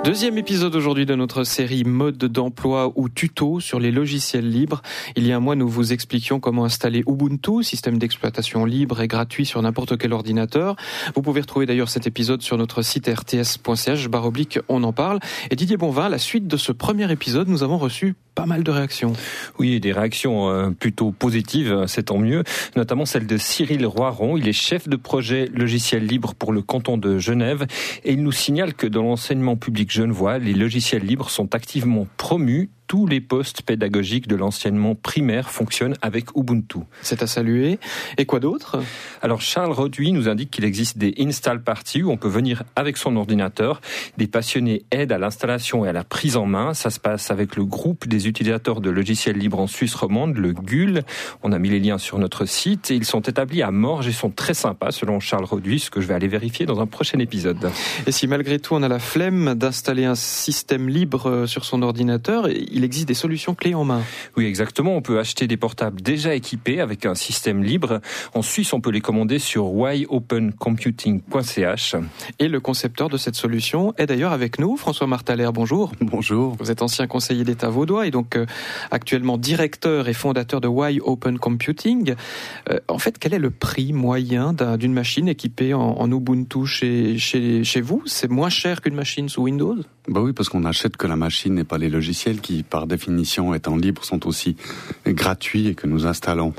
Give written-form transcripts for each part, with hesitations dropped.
Deuxième épisode aujourd'hui de notre série mode d'emploi ou tuto sur les logiciels libres. Il y a un mois, nous vous expliquions comment installer Ubuntu, système d'exploitation libre et gratuit sur n'importe quel ordinateur. Vous pouvez retrouver d'ailleurs cet épisode sur notre site rts.ch/on en parle. Et Didier Bonvin, la suite de ce premier épisode, nous avons reçu pas mal de réactions. Oui, des réactions plutôt positives, c'est tant mieux, notamment celle de Cyril Roiron. Il est chef de projet logiciel libre pour le canton de Genève et il nous signale que dans l'enseignement public genevois, les logiciels libres sont activement promus. Tous les postes pédagogiques de l'enseignement primaire fonctionnent avec Ubuntu. C'est à saluer. Et quoi d'autre ? Alors Charles Roduit nous indique qu'il existe des install parties où on peut venir avec son ordinateur. Des passionnés aident à l'installation et à la prise en main. Ça se passe avec le groupe des utilisateurs de logiciels libres en Suisse romande, le GUL. On a mis les liens sur notre site et ils sont établis à Morges et sont très sympas selon Charles Roduit, ce que je vais aller vérifier dans un prochain épisode. Et si malgré tout on a la flemme d'installer un système libre sur son ordinateur, il existe des solutions clés en main. Oui, exactement. On peut acheter des portables déjà équipés avec un système libre. En Suisse, on peut les commander sur whyopencomputing.ch. Et le concepteur de cette solution est d'ailleurs avec nous, François Martalère. Bonjour. Bonjour. Vous êtes ancien conseiller d'État vaudois et donc actuellement directeur et fondateur de Why Open Computing. En fait, quel est le prix moyen d'une machine équipée en Ubuntu chez vous ? C'est moins cher qu'une machine sous Windows ? Bah oui, parce qu'on n'achète que la machine et pas les logiciels qui, par définition, étant libres, sont aussi gratuits et que nous installons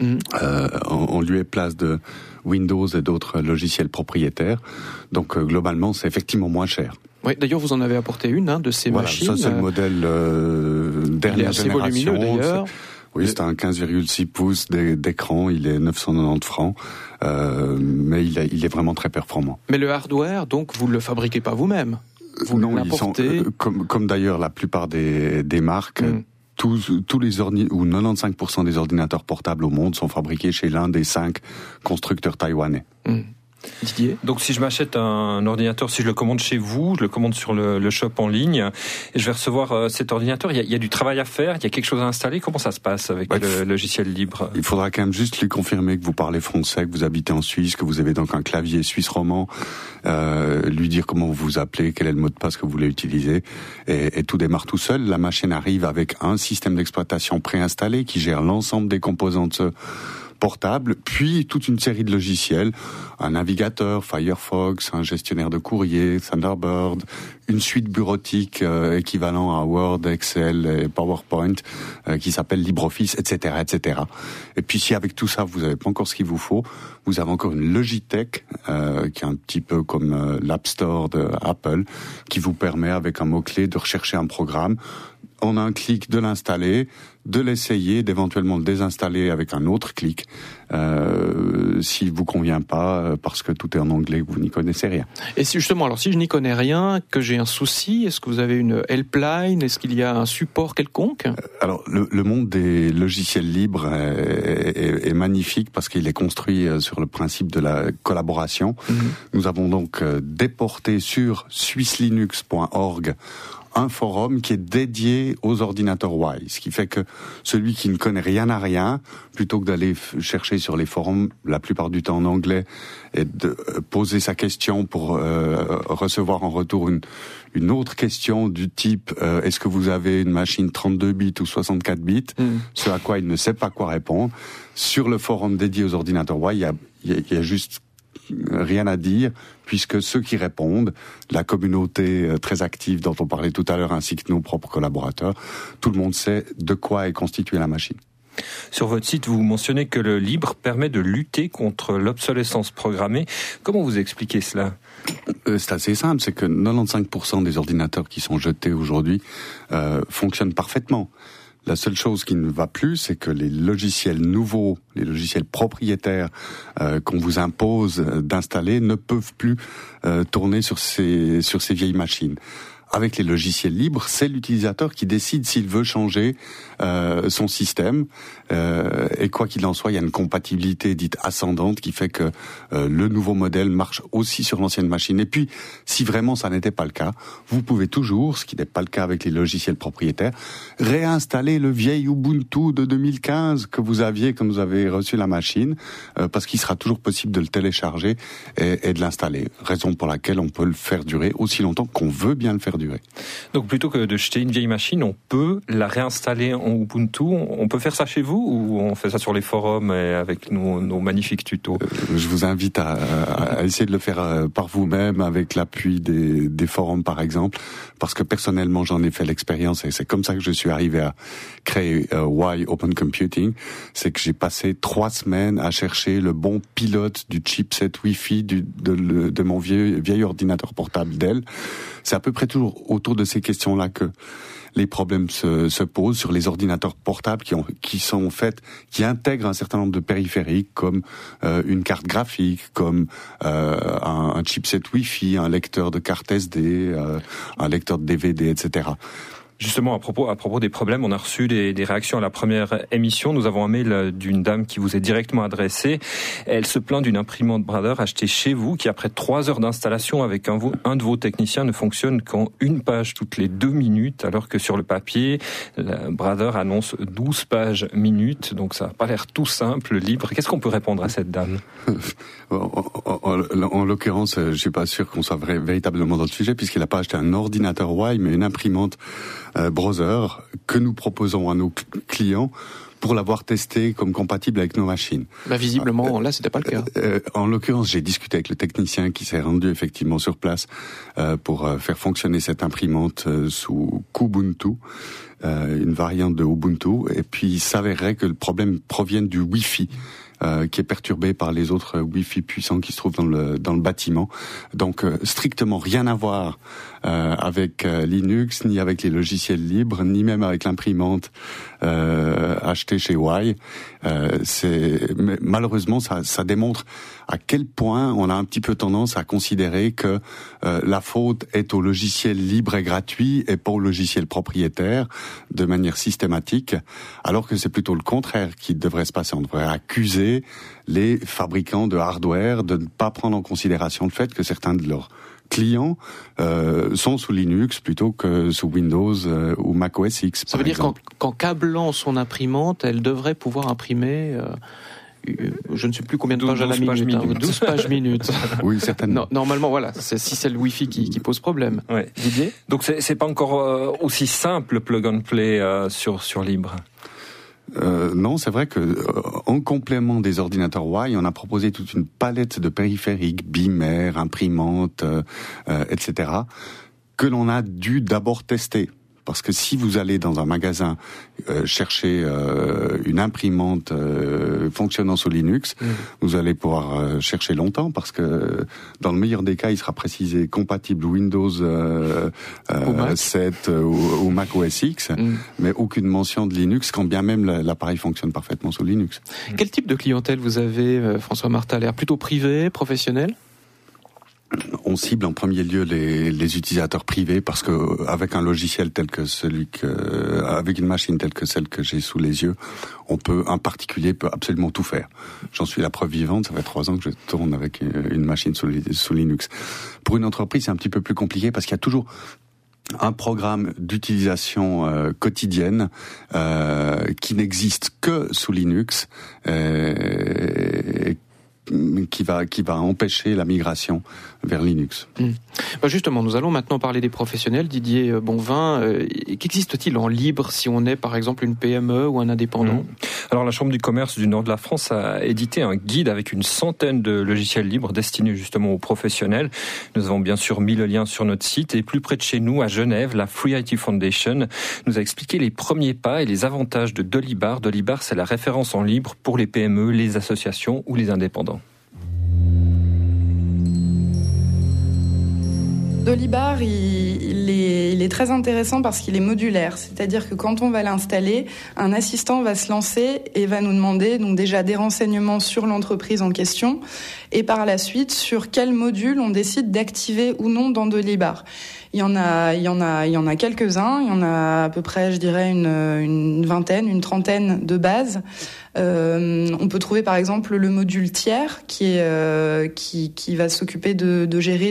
en lieu et place de Windows et d'autres logiciels propriétaires. Donc globalement, c'est effectivement moins cher. Oui, d'ailleurs, vous en avez apporté une de ces machines. Ça, c'est le modèle dernière génération. Il est assez volumineux d'ailleurs. Oui, c'est un 15,6 pouces d'écran, il est 990 francs, mais il est vraiment très performant. Mais le hardware, donc, vous ne le fabriquez pas vous-même ? Non, ils sont comme d'ailleurs la plupart des marques. Tous les ou 95% des ordinateurs portables au monde sont fabriqués chez l'un des 5 constructeurs taïwanais. Didier ? Donc si je m'achète un ordinateur, si je le commande chez vous, je le commande sur le shop en ligne, et je vais recevoir cet ordinateur, il y a du travail à faire, il y a quelque chose à installer. Comment ça se passe avec le logiciel libre ? Il faudra quand même juste lui confirmer que vous parlez français, que vous habitez en Suisse, que vous avez donc un clavier suisse romand, lui dire comment vous vous appelez, quel est le mot de passe que vous voulez utiliser, et tout démarre tout seul. La machine arrive avec un système d'exploitation préinstallé qui gère l'ensemble des composants de ce portable, puis toute une série de logiciels, un navigateur, Firefox, un gestionnaire de courrier, Thunderbird, une suite bureautique équivalent à Word, Excel et PowerPoint qui s'appelle LibreOffice, etc., etc. Et puis si avec tout ça vous n'avez pas encore ce qu'il vous faut, vous avez encore une Logitech qui est un petit peu comme l'App Store de Apple, qui vous permet avec un mot-clé de rechercher un programme, en un clic de l'installer, de l'essayer, d'éventuellement le désinstaller avec un autre clic, s'il vous convient pas, parce que tout est en anglais, que vous n'y connaissez rien. Et si je n'y connais rien, que j'ai un souci, est-ce que vous avez une helpline ? Est-ce qu'il y a un support quelconque ? Alors, le monde des logiciels libres est magnifique parce qu'il est construit sur le principe de la collaboration. Nous avons donc déporté sur swisslinux.org un forum qui est dédié aux ordinateurs Y, ce qui fait que celui qui ne connaît rien à rien, plutôt que d'aller chercher sur les forums, la plupart du temps en anglais, et de poser sa question pour recevoir en retour une autre question du type est-ce que vous avez une machine 32 bits ou 64 bits, ce à quoi il ne sait pas quoi répondre. Sur le forum dédié aux ordinateurs Y, il y a juste rien à dire, puisque ceux qui répondent, la communauté très active dont on parlait tout à l'heure, ainsi que nos propres collaborateurs, tout le monde sait de quoi est constituée la machine. Sur votre site, vous mentionnez que le libre permet de lutter contre l'obsolescence programmée. Comment vous expliquez cela ? C'est assez simple, c'est que 95% des ordinateurs qui sont jetés aujourd'hui fonctionnent parfaitement. La seule chose qui ne va plus, c'est que les logiciels nouveaux, les logiciels propriétaires qu'on vous impose d'installer ne peuvent plus tourner sur ces vieilles machines. Avec les logiciels libres, c'est l'utilisateur qui décide s'il veut changer son système. Et quoi qu'il en soit, il y a une compatibilité dite ascendante qui fait que le nouveau modèle marche aussi sur l'ancienne machine. Et puis, si vraiment ça n'était pas le cas, vous pouvez toujours, ce qui n'est pas le cas avec les logiciels propriétaires, réinstaller le vieil Ubuntu de 2015 que vous aviez quand vous avez reçu la machine, parce qu'il sera toujours possible de le télécharger et de l'installer. Raison pour laquelle on peut le faire durer aussi longtemps qu'on veut bien le faire perdurer. Donc plutôt que de jeter une vieille machine, on peut la réinstaller en Ubuntu. On peut faire ça chez vous ou on fait ça sur les forums et avec nos magnifiques tutos? Je vous invite à essayer de le faire par vous-même avec l'appui des forums par exemple, parce que personnellement j'en ai fait l'expérience et c'est comme ça que je suis arrivé à créer Why Open Computing. C'est que j'ai passé 3 semaines à chercher le bon pilote du chipset Wi-Fi de mon vieil ordinateur portable Dell. C'est à peu près toujours autour de ces questions-là que les problèmes se posent sur les ordinateurs portables qui intègrent un certain nombre de périphériques comme une carte graphique, comme un chipset Wi-Fi, un lecteur de carte SD, un lecteur de DVD, etc. Justement, à propos des problèmes, on a reçu des réactions à la première émission. Nous avons un mail d'une dame qui vous est directement adressée. Elle se plaint d'une imprimante Brother achetée chez vous qui, après 3 heures d'installation avec un de vos techniciens, ne fonctionne qu'en 1 page toutes les 2 minutes, alors que sur le papier, la Brother annonce 12 pages minutes. Donc ça n'a pas l'air tout simple, libre. Qu'est-ce qu'on peut répondre à cette dame? En l'occurrence, je suis pas sûr qu'on soit véritablement dans le sujet, puisqu'il n'a pas acheté un ordinateur Y, mais une imprimante Brother que nous proposons à nos clients pour l'avoir testé comme compatible avec nos machines. Visiblement, là, c'était pas le cas. En l'occurrence, j'ai discuté avec le technicien qui s'est rendu effectivement sur place pour faire fonctionner cette imprimante sous Kubuntu, une variante de Ubuntu, et puis il s'avérerait que le problème provienne du Wi-Fi. Qui est perturbé par les autres Wi-Fi puissants qui se trouvent dans le bâtiment. Donc strictement rien à voir avec Linux, ni avec les logiciels libres, ni même avec l'imprimante achetée chez Y. Mais malheureusement, ça démontre à quel point on a un petit peu tendance à considérer que la faute est au logiciel libre et gratuit et pas au logiciel propriétaire de manière systématique, alors que c'est plutôt le contraire qui devrait se passer. On devrait accuser les fabricants de hardware de ne pas prendre en considération le fait que certains de leurs clients sont sous Linux plutôt que sous Windows ou Mac OS X. Ça veut dire qu'en câblant son imprimante, elle devrait pouvoir imprimer... je ne sais plus combien de pages à la minute. 12 pages minute. Oui, certainement. Normalement, voilà, si c'est le Wi-Fi qui pose problème. Ouais. Didier ? Donc c'est pas encore aussi simple plug and play sur Libre. Non, c'est vrai que en complément des ordinateurs Y, on a proposé toute une palette de périphériques, bimères, imprimantes, etc., que l'on a dû d'abord tester. Parce que si vous allez dans un magasin chercher une imprimante fonctionnant sous Linux, vous allez pouvoir chercher longtemps, parce que dans le meilleur des cas, il sera précisé compatible Windows 7 ou Mac OS X, mais aucune mention de Linux, quand bien même l'appareil fonctionne parfaitement sous Linux. Quel type de clientèle vous avez, François Martaler ? Plutôt privé, professionnel ? On cible en premier lieu les utilisateurs privés, parce que avec un logiciel tel que avec une machine telle que celle que j'ai sous les yeux, un particulier peut absolument tout faire. J'en suis la preuve vivante. Ça fait 3 ans que je tourne avec une machine sous Linux. Pour une entreprise, c'est un petit peu plus compliqué, parce qu'il y a toujours un programme d'utilisation quotidienne qui n'existe que sous Linux, qui va empêcher la migration vers Linux. Justement, nous allons maintenant parler des professionnels. Didier Bonvin, qu'existe-t-il en libre si on est par exemple une PME ou un indépendant ? Alors la Chambre du commerce du nord de la France a édité un guide avec une centaine de logiciels libres destinés justement aux professionnels. Nous avons bien sûr mis le lien sur notre site, et plus près de chez nous, à Genève, la Free IT Foundation nous a expliqué les premiers pas et les avantages de Dolibar. Dolibar, c'est la référence en libre pour les PME, les associations ou les indépendants. Dolibar, il est très intéressant parce qu'il est modulaire. C'est-à-dire que quand on va l'installer, un assistant va se lancer et va nous demander donc déjà des renseignements sur l'entreprise en question, et par la suite sur quel module on décide d'activer ou non dans Dolibar. Il y en a quelques-uns. Il y en a à peu près, je dirais, une vingtaine, une trentaine de bases. On peut trouver par exemple le module tiers qui va s'occuper de gérer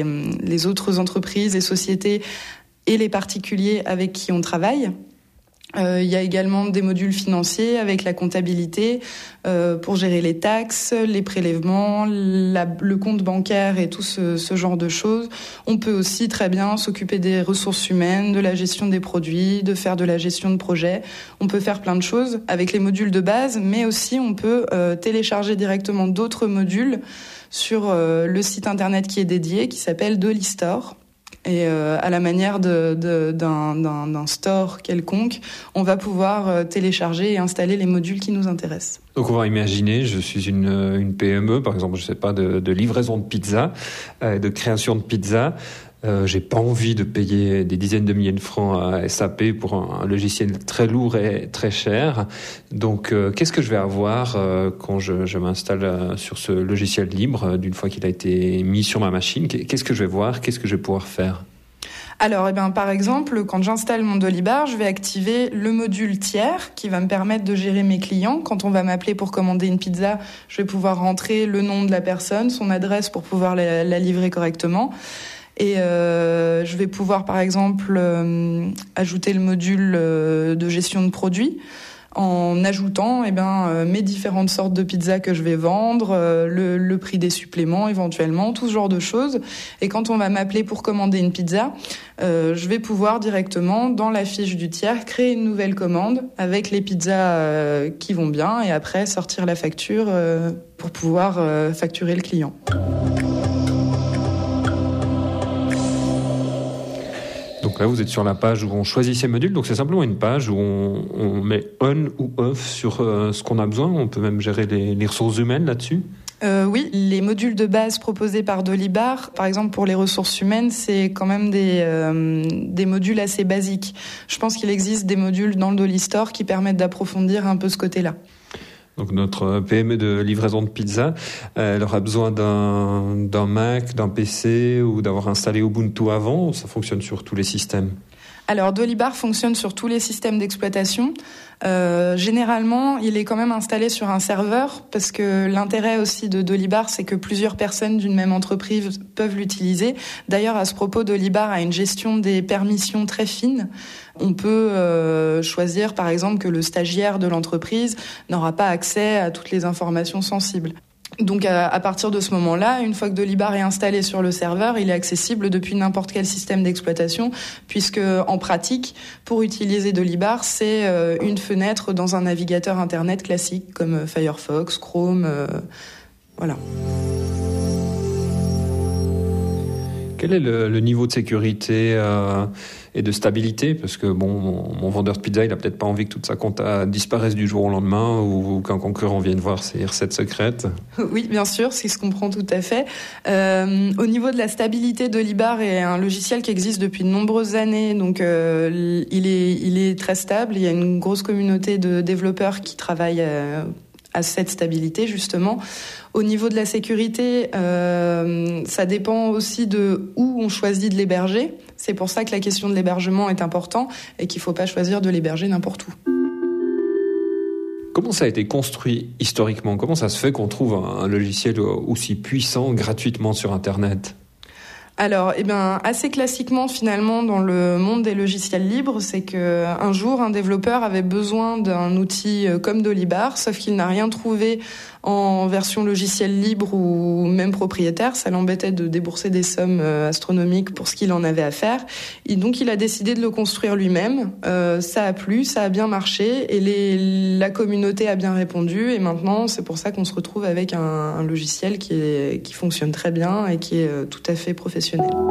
les autres entreprises et sociétés et les particuliers avec qui on travaille. Il y a également des modules financiers avec la comptabilité pour gérer les taxes, les prélèvements, le compte bancaire et tout ce genre de choses. On peut aussi très bien s'occuper des ressources humaines, de la gestion des produits, de faire de la gestion de projets. On peut faire plein de choses avec les modules de base, mais aussi on peut télécharger directement d'autres modules sur le site internet qui est dédié, qui s'appelle Dolistore. Et à la manière d'un store quelconque, on va pouvoir télécharger et installer les modules qui nous intéressent. Donc on va imaginer, je suis une PME, par exemple, je sais pas, de livraison de pizza, de création de pizza. J'ai pas envie de payer des dizaines de milliers de francs à SAP pour un logiciel très lourd et très cher. Donc, qu'est-ce que je vais avoir quand je m'installe sur ce logiciel libre, d'une fois qu'il a été mis sur ma machine? Qu'est-ce que je vais voir? Qu'est-ce que je vais pouvoir faire? Alors, par exemple, quand j'installe mon Dolibar, je vais activer le module tiers qui va me permettre de gérer mes clients. Quand on va m'appeler pour commander une pizza, je vais pouvoir rentrer le nom de la personne, son adresse pour pouvoir la livrer correctement. Et je vais pouvoir, par exemple, ajouter le module de gestion de produits en ajoutant mes différentes sortes de pizzas que je vais vendre, le prix des suppléments éventuellement, tout ce genre de choses. Et quand on va m'appeler pour commander une pizza, je vais pouvoir directement, dans la fiche du tiers, créer une nouvelle commande avec les pizzas qui vont bien et après sortir la facture pour pouvoir facturer le client. Donc là, vous êtes sur la page où on choisit ses modules. Donc c'est simplement une page où on met on ou off sur ce qu'on a besoin. On peut même gérer les ressources humaines là-dessus. Oui, les modules de base proposés par Dolibar, par exemple pour les ressources humaines, c'est quand même des modules assez basiques. Je pense qu'il existe des modules dans le Dolistore qui permettent d'approfondir un peu ce côté-là. Donc notre PME de livraison de pizza, elle aura besoin d'un Mac, d'un PC ou d'avoir installé Ubuntu avant, ou ça fonctionne sur tous les systèmes? Alors Dolibar fonctionne sur tous les systèmes d'exploitation. Généralement, il est quand même installé sur un serveur parce que l'intérêt aussi de Dolibar, c'est que plusieurs personnes d'une même entreprise peuvent l'utiliser. D'ailleurs, à ce propos, Dolibar a une gestion des permissions très fine. On peut choisir, par exemple, que le stagiaire de l'entreprise n'aura pas accès à toutes les informations sensibles. Donc à partir de ce moment-là, une fois que Dolibar est installé sur le serveur, il est accessible depuis n'importe quel système d'exploitation, puisque en pratique, pour utiliser Dolibar, c'est une fenêtre dans un navigateur internet classique comme Firefox, Chrome, voilà. Quel est le niveau de sécurité et de stabilité? Parce que mon vendeur de pizza, il a peut-être pas envie que toute sa compta disparaisse du jour au lendemain ou qu'un concurrent vienne voir ses recettes secrètes. Oui, bien sûr, ce qui se comprend tout à fait. Au niveau de la stabilité, Dolibar est un logiciel qui existe depuis de nombreuses années, donc il est très stable. Il y a une grosse communauté de développeurs qui travaillent à cette stabilité, justement. Au niveau de la sécurité, ça dépend aussi de où on choisit de l'héberger. C'est pour ça que la question de l'hébergement est importante et qu'il ne faut pas choisir de l'héberger n'importe où. Comment ça a été construit historiquement? Comment ça se fait qu'on trouve un logiciel aussi puissant gratuitement sur Internet? Alors, assez classiquement, finalement, dans le monde des logiciels libres, c'est que un jour, un développeur avait besoin d'un outil comme Dolibar, sauf qu'il n'a rien trouvé en version logiciel libre ou même propriétaire. Ça l'embêtait de débourser des sommes astronomiques pour ce qu'il en avait à faire. Et donc, il a décidé de le construire lui-même. Ça a plu, ça a bien marché et la communauté a bien répondu. Et maintenant, c'est pour ça qu'on se retrouve avec un logiciel qui fonctionne très bien et qui est tout à fait professionnel.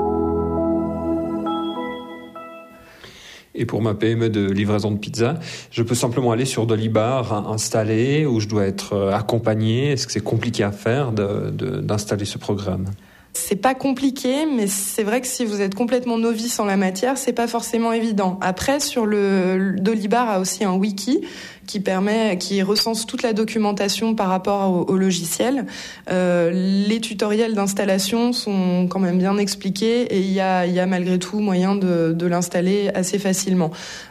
Et pour ma PME de livraison de pizza, je peux simplement aller sur Dolibar, installer, ou je dois être accompagné? Est-ce que c'est compliqué à faire d'installer ce programme? C'est pas compliqué, mais c'est vrai que si vous êtes complètement novice en la matière, c'est pas forcément évident. Après, sur le Dolibar a aussi un wiki qui recense toute la documentation par rapport au logiciel. Les tutoriels d'installation sont quand même bien expliqués et il y a malgré tout moyen de l'installer assez facilement.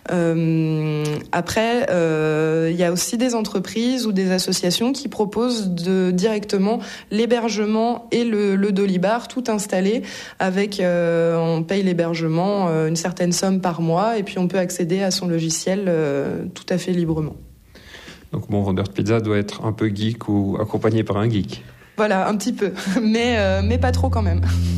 Après, il y a aussi des entreprises ou des associations qui proposent directement l'hébergement et le Dolibar tout installé avec on paye l'hébergement une certaine somme par mois et puis on peut accéder à son logiciel tout à fait librement. Donc mon vendeur de pizza doit être un peu geek ou accompagné par un geek. Voilà, un petit peu, mais pas trop quand même.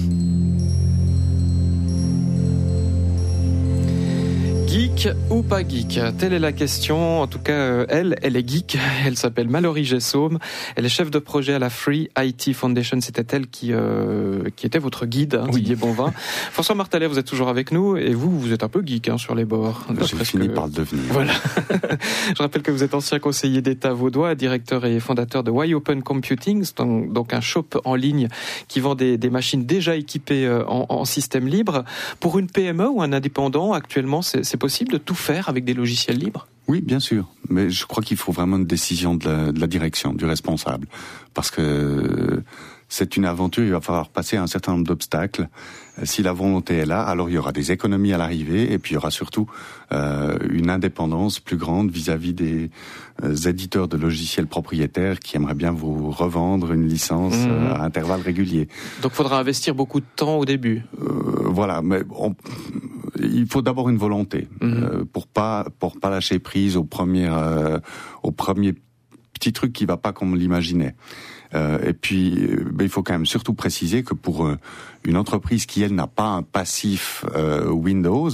Geek ou pas geek? Telle est la question. En tout cas, elle est geek. Elle s'appelle Mallory Gessaume. Elle est chef de projet à la Free IT Foundation. C'était elle qui était votre guide, hein, oui. Didier Bonvin. François Martalet, vous êtes toujours avec nous et vous êtes un peu geek sur les bords. J'ai fini par le devenir. Voilà. Je rappelle que vous êtes ancien conseiller d'État vaudois, directeur et fondateur de Why Open Computing, donc un shop en ligne qui vend des machines déjà équipées en système libre. Pour une PME ou un indépendant, actuellement, c'est possible de tout faire avec des logiciels libres ? Oui, bien sûr. Mais je crois qu'il faut vraiment une décision de la direction, du responsable. Parce que c'est une aventure, il va falloir passer un certain nombre d'obstacles. Si la volonté est là, alors il y aura des économies à l'arrivée et puis il y aura surtout une indépendance plus grande vis-à-vis des éditeurs de logiciels propriétaires qui aimeraient bien vous revendre une licence à intervalles réguliers. Donc il faudra investir beaucoup de temps au début. Voilà, mais il faut d'abord une volonté pour pas lâcher prise au premier petit truc qui va pas comme on l'imaginait. Et puis, il faut quand même surtout préciser que pour une entreprise qui, elle, n'a pas un passif Windows,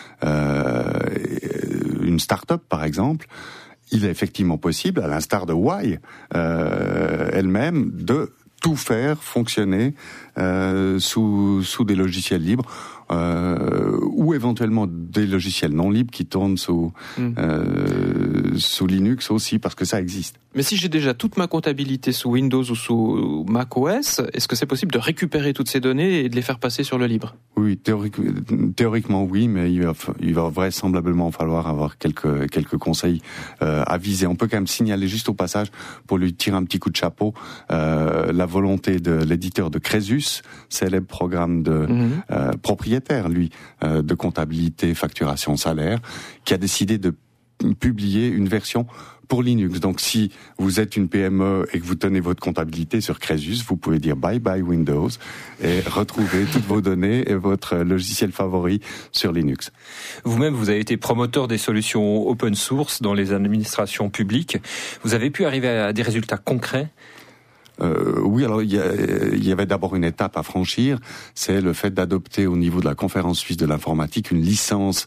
une start-up, par exemple, il est effectivement possible, à l'instar de Why elle-même, de tout faire fonctionner sous des logiciels libres ou éventuellement des logiciels non libres qui tournent sous Linux aussi, parce que ça existe. Mais si j'ai déjà toute ma comptabilité sous Windows ou sous macOS, est-ce que c'est possible de récupérer toutes ces données et de les faire passer sur le libre ? Oui, théoriquement oui, mais il va vraisemblablement falloir avoir quelques conseils avisés. On peut quand même signaler juste au passage, pour lui tirer un petit coup de chapeau, la volonté de l'éditeur de Crésus, célèbre programme de propriétaire, lui, de comptabilité, facturation, salaire, qui a décidé de publier une version pour Linux. Donc si vous êtes une PME et que vous tenez votre comptabilité sur Crésus, vous pouvez dire bye bye Windows et retrouver toutes vos données et votre logiciel favori sur Linux. Vous-même, vous avez été promoteur des solutions open source dans les administrations publiques. Vous avez pu arriver à des résultats concrets ? Oui, alors il y avait d'abord une étape à franchir, c'est le fait d'adopter au niveau de la Conférence suisse de l'informatique une licence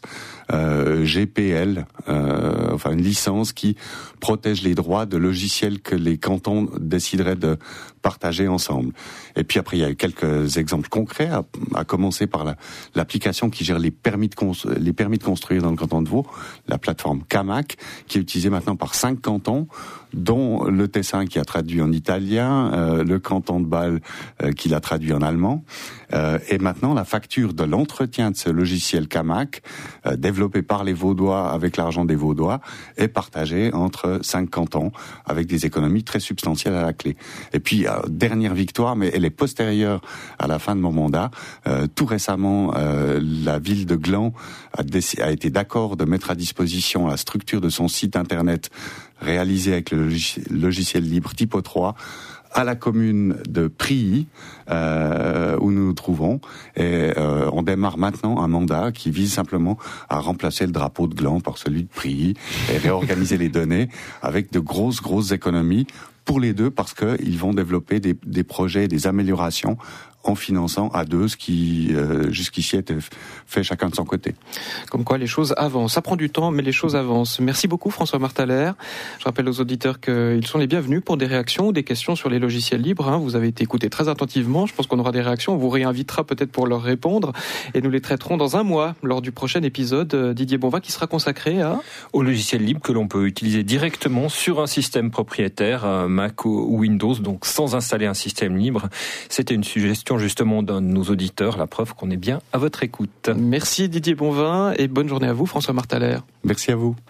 GPL, enfin une licence qui protège les droits de logiciels que les cantons décideraient de partager ensemble. Et puis après, il y a eu quelques exemples concrets, à commencer par l'application qui gère les permis de construire dans le canton de Vaud, la plateforme Camac, qui est utilisée maintenant par 5 cantons, dont le Tessin qui a traduit en italien, le canton de Bâle qui l'a traduit en allemand. Et maintenant, la facture de l'entretien de ce logiciel Camac, développé par les Vaudois avec l'argent des Vaudois, est partagée entre 5 cantons avec des économies très substantielles à la clé. Et puis, dernière victoire, mais elle est postérieure à la fin de mon mandat. Tout récemment, la ville de Gland a été d'accord de mettre à disposition la structure de son site internet réalisé avec le logiciel libre Typo 3 à la commune de Prilly, où nous nous trouvons, et on démarre maintenant un mandat qui vise simplement à remplacer le drapeau de Gland par celui de Prilly et réorganiser les données avec de grosses économies pour les deux, parce qu'ils vont développer des projets, des améliorations en finançant à deux ce qui jusqu'ici était fait chacun de son côté. Comme quoi les choses avancent. Ça prend du temps, mais les choses avancent. Merci beaucoup François Martaler. Je rappelle aux auditeurs qu'ils sont les bienvenus pour des réactions ou des questions sur les logiciels libres. Vous avez été écoutés très attentivement. Je pense qu'on aura des réactions. On vous réinvitera peut-être pour leur répondre. Et nous les traiterons dans un mois, lors du prochain épisode. Didier Bonvin qui sera consacré au logiciel libre que l'on peut utiliser directement sur un système propriétaire, Mac ou Windows, donc sans installer un système libre. C'était une suggestion justement d'un de nos auditeurs, la preuve qu'on est bien à votre écoute. Merci Didier Bonvin et bonne journée à vous François Martaler. Merci à vous.